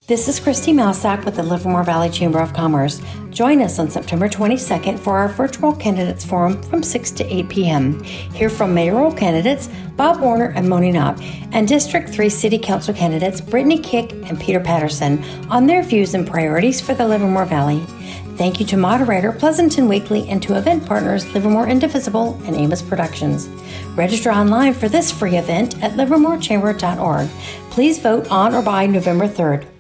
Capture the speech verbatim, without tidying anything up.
This is Christy Malsack with the Livermore Valley Chamber of Commerce. Join us on September twenty-second for our virtual candidates forum from six to eight p.m. Hear from mayoral candidates Bob Warner and Moni Knopp and District three City Council candidates Brittany Kick and Peter Patterson on their views and priorities for the Livermore Valley. Thank you to moderator Pleasanton Weekly and to event partners Livermore Indivisible and Amos Productions. Register online for this free event at livermore chamber dot org. Please vote on or by November third.